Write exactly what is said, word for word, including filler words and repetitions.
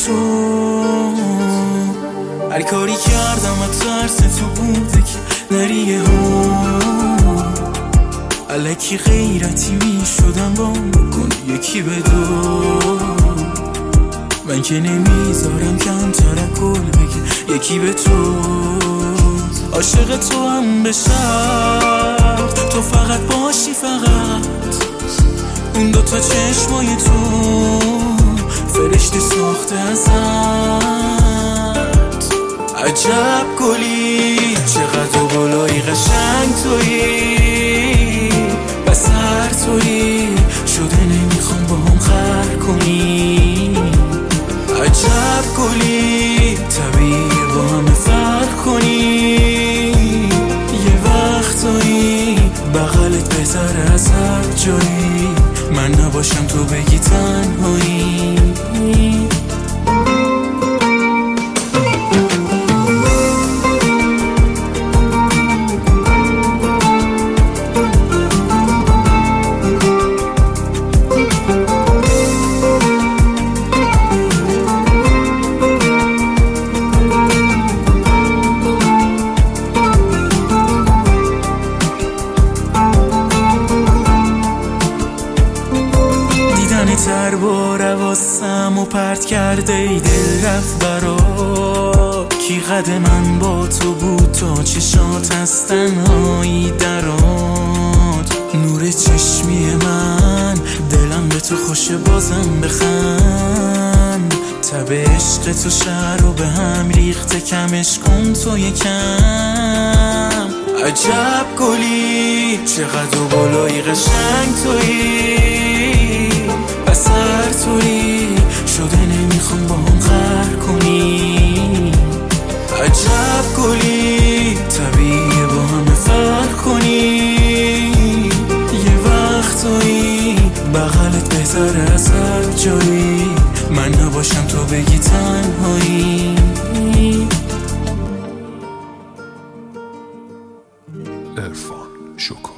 تو هر کاری کردم و ترس تو بوده که نریه ها الکی غیرتی می شدم با بکن یکی به دو من که نمیذارم کمتر گل بگه یکی به تو عاشق تو هم به شرط تو فقط باشی فقط اون دوتا چشمای تو فرشته ساخته ازت عجب گلی چقدر و بالایی قشنگ تویی بس هر طوری شده نمیخوام با هم خر کنی عجب گلی طبیعی با همه فرق کنی یه وقتایی بغلت بهتر از هر جایی من نباشم تو بگی تنهایی تر با رواسم و پرت کرده ای دل رفت برا کی قد من با تو بود تا چشات از تنهایی دراد نور چشمی من دلم به تو خوشه بازم بخند تب عشق تو شهر رو به هم ریخته کمش کن تو یکم عجب گلی چقدر و بالایی قشنگ تویی بس هر طوری شده نمیخوام با هم خر کنی عجب گلی طبیعی با همه فرق کنی یه وقتایی بغلت بهتر از هر جایی من نباشم تو بگی تنهایی عرفان شکر.